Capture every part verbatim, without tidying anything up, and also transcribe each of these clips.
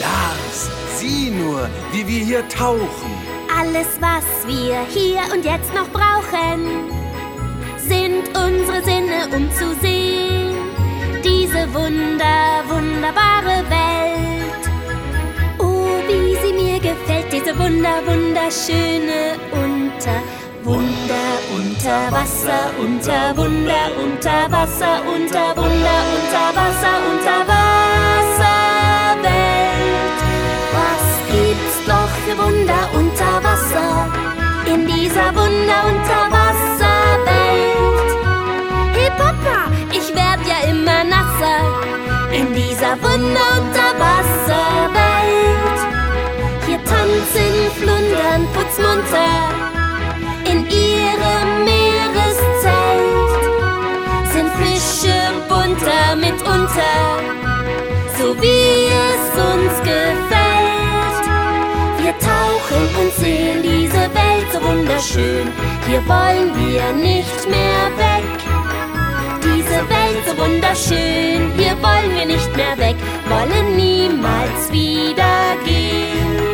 Lars, sieh nur, wie wir hier tauchen. Alles, was wir hier und jetzt noch brauchen, sind unsere Sinne, um zu sehen diese wunder, wunderbare Welt. Oh, wie sie mir gefällt, diese wunder, wunderschöne Unter, Wunder, unter Wasser, unter Wunder, unter Wasser, unter Wunder, unter Wasser, unter Wasser Welt. Was gibt's doch für Wunder unter Wasser, in dieser Wunder unter Wasser Welt? Hey Papa, ich werd ja immer nasser, in dieser Wunder unter Wasser Welt. Hier tanzen, flundern, putzmunter, in ihrem Meereszelt sind Fische bunter mitunter, so wie es uns gefällt. Wir tauchen und sehen diese Welt so wunderschön, hier wollen wir nicht mehr weg. Diese Welt so wunderschön, hier wollen wir nicht mehr weg, wollen niemals wieder gehen.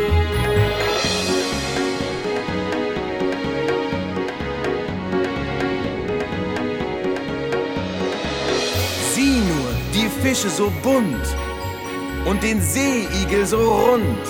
Sieh nur, die Fische so bunt und den Seeigel so rund.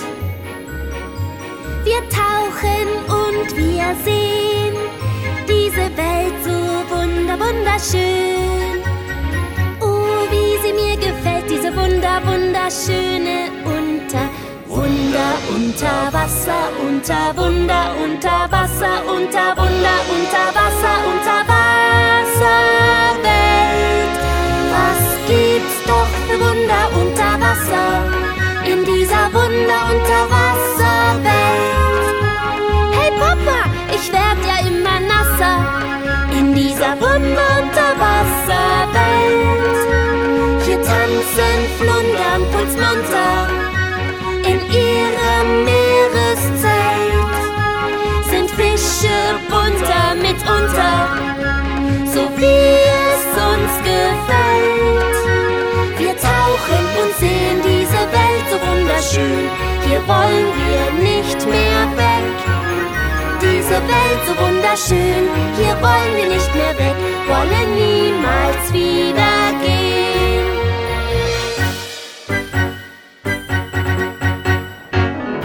Wir tauchen und wir sehen diese Welt so wunder, wunderschön. Oh, wie sie mir gefällt, diese wunder, wunderschöne Unter, Wunder unter Wasser, unter Wunder, unter Wasser, unter Wunder, unter Wasser, unter Wasser Welt. Was gibt's doch für Wunder unter Wasser, in dieser Wunder unter Wasser Welt? Hey Papa, ich werd ja immer nasser, in dieser Wunder unter Wasser Welt. Hier tanzen, flundern, putzmunter, in ihrem Meereszelt sind Fische bunter mitunter, so wie es uns gefällt. Wir tauchen und sehen diese Welt so wunderschön, hier wollen wir nicht mehr weg. Diese Welt so wunderschön, hier wollen wir nicht mehr weg, wollen niemals wieder gehen.